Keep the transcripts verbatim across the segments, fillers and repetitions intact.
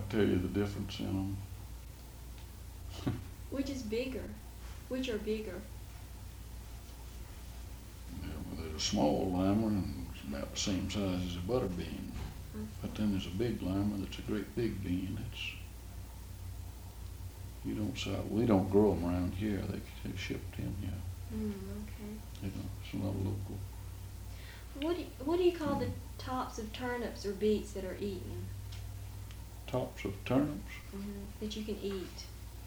tell you the difference in them. Which is bigger? Which are bigger? Yeah, well, there's a small lima and it's about the same size as a butter bean. Okay. But then there's a big lima that's a great big bean. It's, you don't sell, we don't grow them around here. They, they shipped in here. Mm, okay. You know, it's not local. What do you, what do you call the tops of turnips or beets that are eaten? Tops of turnips? Mm-hmm. That you can eat.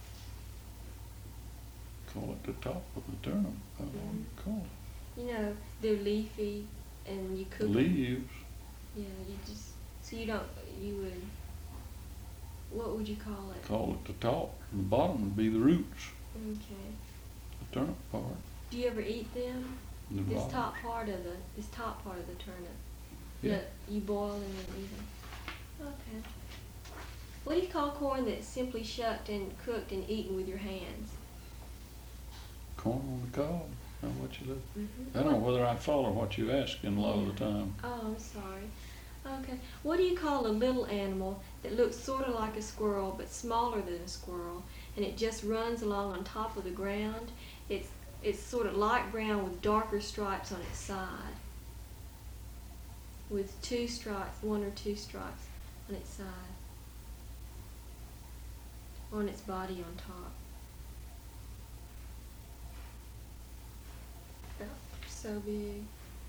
Call it the top of the turnip. I don't know what you call it. You know, they're leafy and you cook them. Leaves. Yeah, you just, so you don't, you would, what would you call it? Call it the top. And the bottom would be the roots. Okay. The turnip part. Do you ever eat them? The This bottom. top part of the, this top part of the turnip. Yeah. That you boil and then eat them. Okay. What do you call corn that's simply shucked and cooked and eaten with your hands? Corn on the cob. Now what you look. Mm-hmm. I don't know whether I follow what you asking a lot Yeah. of the time. Oh, I'm sorry. Okay. What do you call a little animal that looks sort of like a squirrel but smaller than a squirrel, and it just runs along on top of the ground? It's it's sort of light brown with darker stripes on its side. With two stripes, one or two stripes on its side. On its body on top. About so big.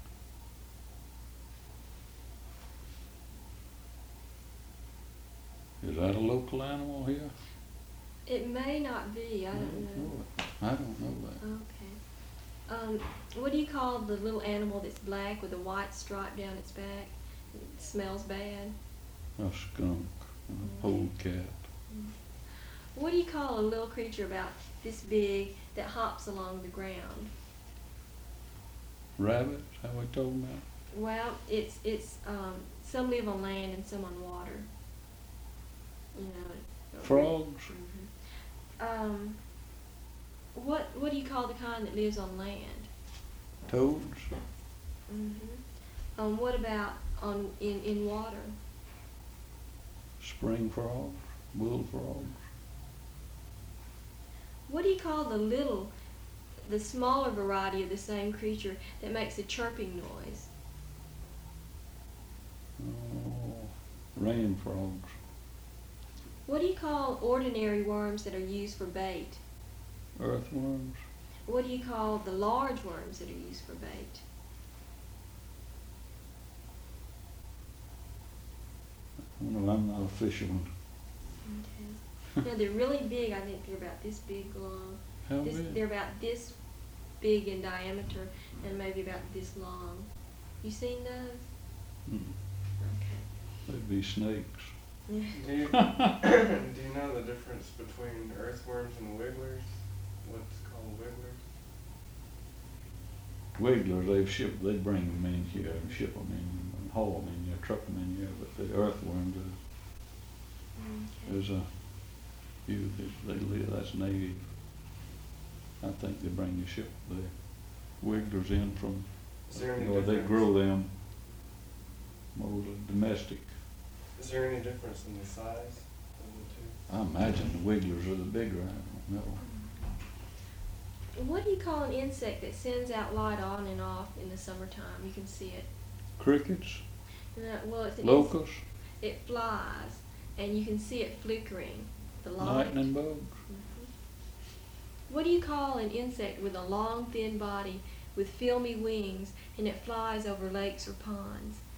Is that a local animal here? It may not be, I don't know. it. I don't know that. Okay. Um, what do you call the little animal that's black with a white stripe down its back? It smells bad. A skunk, a Mm. polecat. What do you call a little creature about this big that hops along the ground? Rabbit, is that what we talking about? Well, it's it's um, some live on land and some on water. You know. Frogs? Mhm. Um, what what do you call the kind that lives on land? Toads? Mhm. Um, what about on in in water? Spring frogs? Bullfrogs? What do you call the little, the smaller variety of the same creature that makes a chirping noise? Oh, rain frogs. What do you call ordinary worms that are used for bait? Earthworms? What do you call the large worms that are used for bait? Well, I'm not a fisherman. Okay. Now they're really big. I think they're about this big long. How This, big? they're about this big in diameter and maybe about this long. You seen those? Mm, Okay. they'd be snakes. Do you, do you know the difference between earthworms and wigglers? What's called wigglers? Wigglers, they've shipped, they bring them in here and ship them in and haul them in here, truck them in here, but the earthworms, is- Okay. there's a few that they live, that's native. I think they bring the ship, the wigglers in from, Is there any or they difference? grow them, more domestic. Is there any difference in the size of the two? I imagine the wigglers are the bigger, I don't know. What do you call an insect that sends out light on and off in the summertime? You can see it. Crickets, No, well, it's an locusts, It flies, and you can see it flickering. The light. lightning bugs, Mhm. What do you call an insect with a long, thin body with filmy wings, and it flies over lakes or ponds?